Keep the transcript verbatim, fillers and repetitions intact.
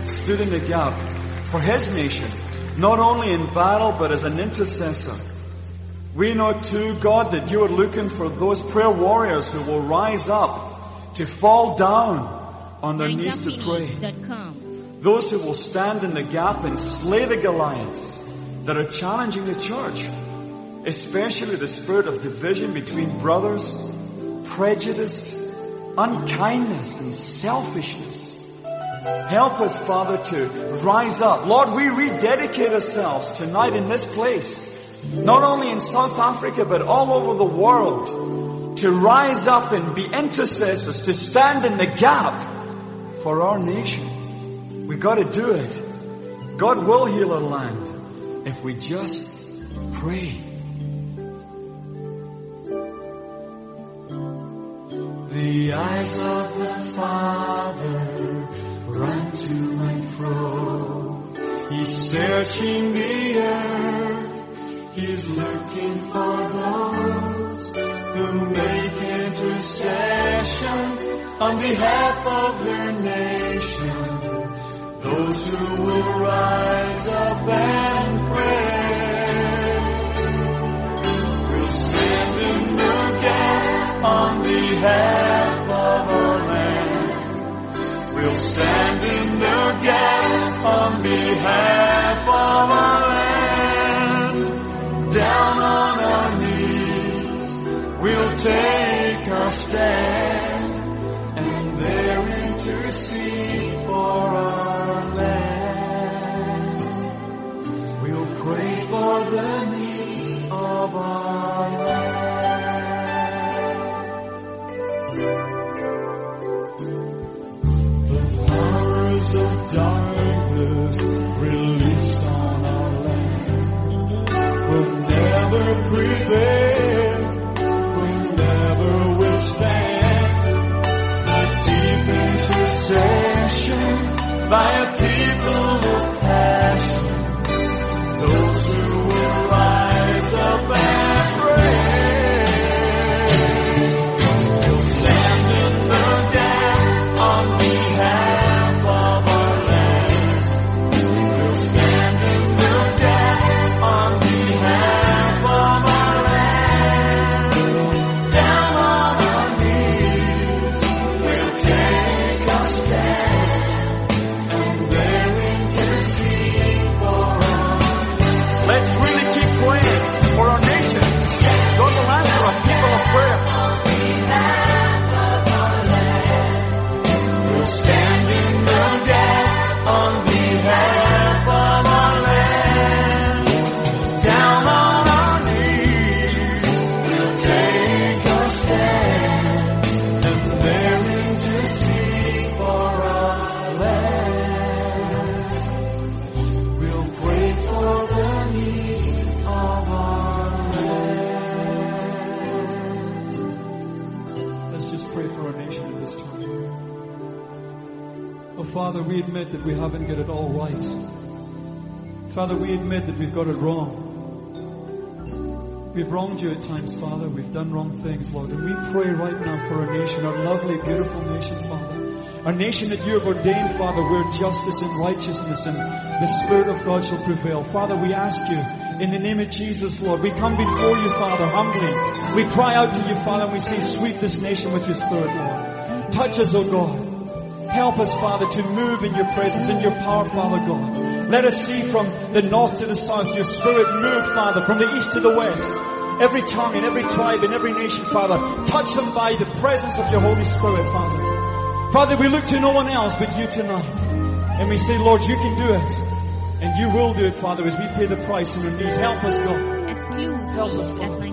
stood in the gap for his nation, not only in battle, but as an intercessor. We know too, God, that you are looking for those prayer warriors who will rise up to fall down on their knees to pray. Those who will stand in the gap and slay the Goliaths that are challenging the church, especially the spirit of division between brothers, prejudice, unkindness, and selfishness. Help us, Father, to rise up. Lord, we rededicate ourselves tonight in this place, not only in South Africa, but all over the world, to rise up and be intercessors, to stand in the gap for our nation. We got to do it. God will heal our land if we just pray. The eyes of the Father run to and fro. He's searching the earth. He's looking for those who make intercession on behalf of their nation. Those who will rise up and pray. We'll stand in the gap on behalf of our land. We'll stand in the gap on behalf of our land. Down on our knees, we'll take our stand and there intercede for our land. We'll pray for the needs of our land. The powers of darkness released on our land will never prevail, will never withstand the deep intercession by a people of passion, those who will rise up and pray. We'll stand in the gap on behalf of our land. We'll stand in the gap on behalf of our land. Down on our knees, we'll take our stand and there intercede for our land. Let's really keep praying for our nation. God will answer a people of prayer. We'll stand in the gap on behalf of our land. Down on our knees, we'll take our stand and there intercede for our land. We'll pray for the needs of our land. Let's just pray for our nation in this time. Oh, Father, we admit that we haven't got it all right. Father, we admit that we've got it wrong. We've wronged you at times, Father. We've done wrong things, Lord. And we pray right now for our nation, our lovely, beautiful nation, Father. A nation that you have ordained, Father, where justice and righteousness and the Spirit of God shall prevail. Father, we ask you, in the name of Jesus, Lord, we come before you, Father, humbly. We cry out to you, Father, and we say, sweep this nation with your Spirit, Lord. Touch us, O God. Help us, Father, to move in your presence, in your power, Father God. Let us see from the north to the south, your Spirit move, Father, from the east to the west. Every tongue and every tribe and every nation, Father, touch them by the presence of your Holy Spirit, Father. Father, we look to no one else but you tonight. And we say, Lord, you can do it. And you will do it, Father, as we pay the price in our knees. Help us, God. Help us, God.